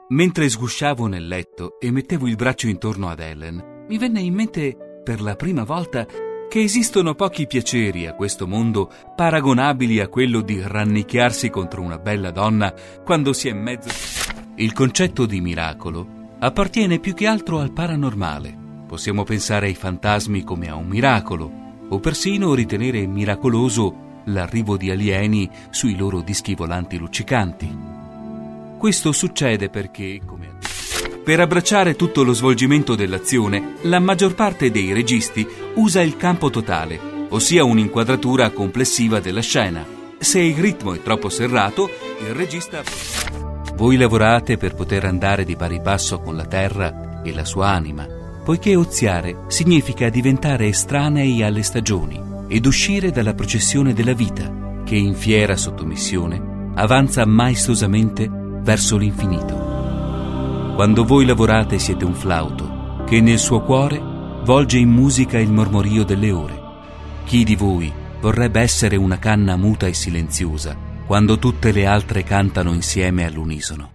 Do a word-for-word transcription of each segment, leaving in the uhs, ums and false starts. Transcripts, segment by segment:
Mentre sgusciavo nel letto e mettevo il braccio intorno ad Ellen, mi venne in mente per la prima volta che esistono pochi piaceri a questo mondo paragonabili a quello di rannicchiarsi contro una bella donna quando si è in mezzo. Il concetto di miracolo appartiene più che altro al paranormale. Possiamo pensare ai fantasmi come a un miracolo, o persino ritenere miracoloso l'arrivo di alieni sui loro dischi volanti luccicanti. Questo succede perché, come per abbracciare tutto lo svolgimento dell'azione, la maggior parte dei registi usa il campo totale, ossia un'inquadratura complessiva della scena. Se il ritmo è troppo serrato, il regista... Voi lavorate per poter andare di pari passo con la terra e la sua anima, poiché oziare significa diventare estranei alle stagioni ed uscire dalla processione della vita, che in fiera sottomissione avanza maestosamente verso l'infinito. Quando voi lavorate siete un flauto che nel suo cuore volge in musica il mormorio delle ore. Chi di voi vorrebbe essere una canna muta e silenziosa quando tutte le altre cantano insieme all'unisono?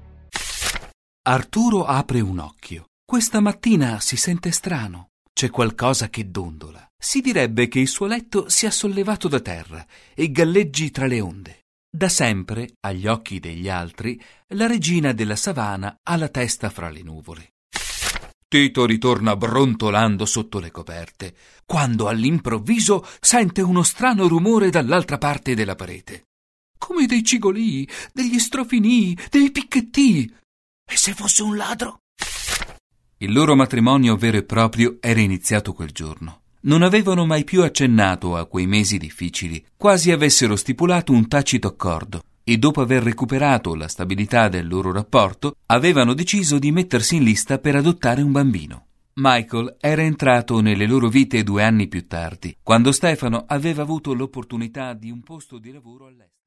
Arturo apre un occhio. Questa mattina si sente strano. C'è qualcosa che dondola. Si direbbe che il suo letto sia sollevato da terra e galleggi tra le onde. Da sempre, agli occhi degli altri, la regina della savana ha la testa fra le nuvole. Tito ritorna brontolando sotto le coperte, quando all'improvviso sente uno strano rumore dall'altra parte della parete. Come dei cigolii, degli strofinii, dei picchettii. E se fosse un ladro? Il loro matrimonio vero e proprio era iniziato quel giorno. Non avevano mai più accennato a quei mesi difficili, quasi avessero stipulato un tacito accordo, e dopo aver recuperato la stabilità del loro rapporto, avevano deciso di mettersi in lista per adottare un bambino. Michael era entrato nelle loro vite due anni più tardi, quando Stefano aveva avuto l'opportunità di un posto di lavoro all'estero.